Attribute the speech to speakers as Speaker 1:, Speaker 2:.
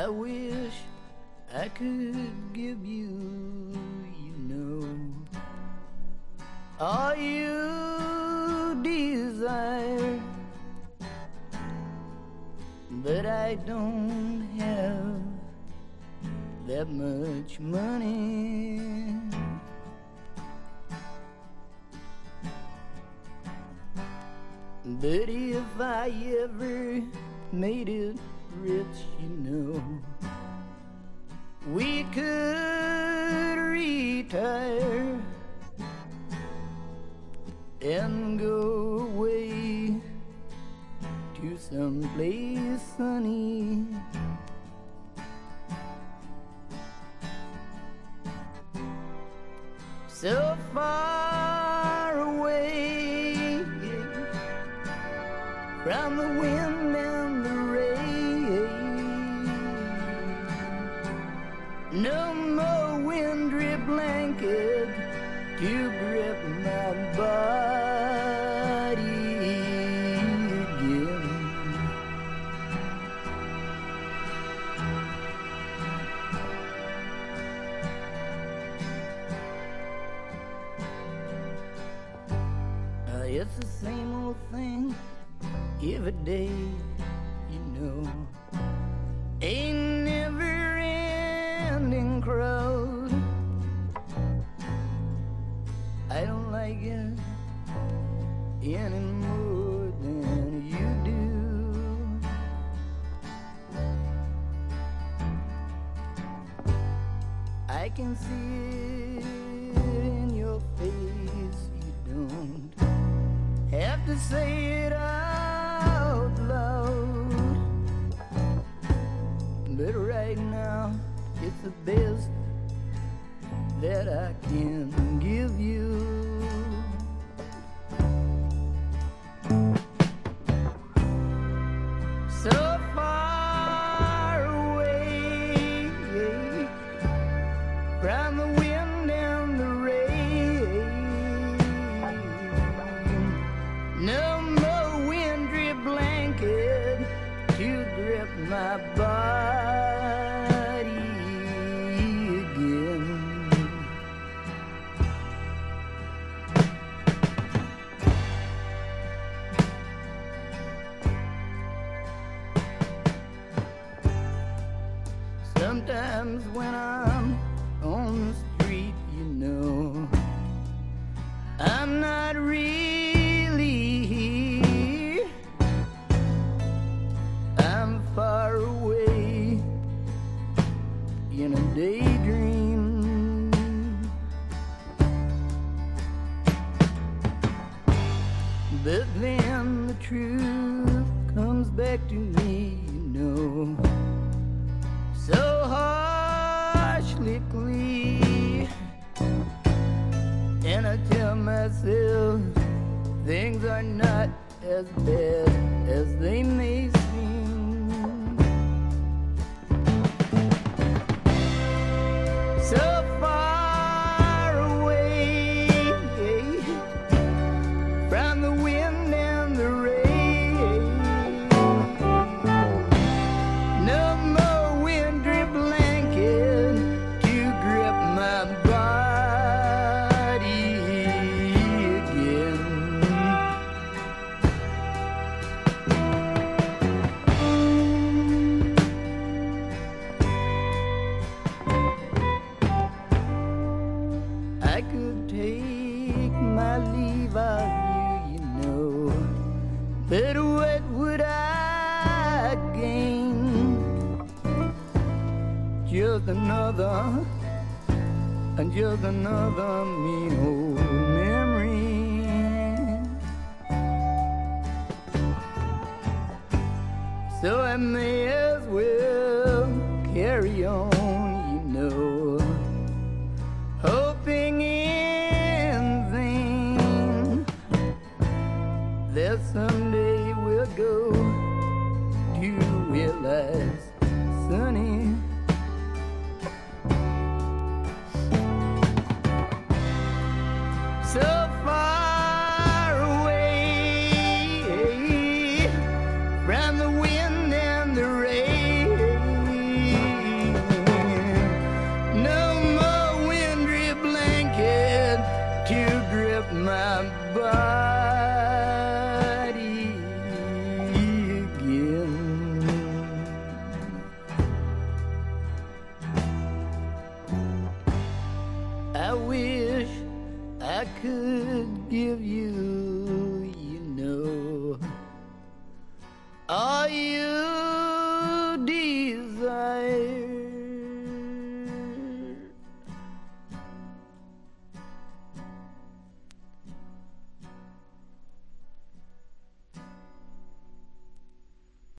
Speaker 1: I wish I could give you, you know, all you desire, but I don't have that much money. But if I ever made it rich, you know, we could retire and go away to some place sunny. So far away from the wind and the rain. No more wintry blanket to grip my body again. It's the same old thing every day, you know. A never-ending crowd. I don't like it any more than you do. I can see it in your face. You don't have to say it out loud, but right now it's the best that I can give you. So far away from the wind and the rain. No more wintry blanket to grip my body again. Sometimes when I'm on the street, you know, I'm not really here. I'm far away in a daydream. But then the truth comes back to me, you know, so harshly clear. And I tell myself things are not as bad as they may seem. So far away from the wind and the rain. No more wintry blanket to grip my body again. I could take my leave of you, you know, but what would I gain? Just another mean old memory. So I may as well carry on, you know, hoping in vain that someday we'll go to realize, sunny,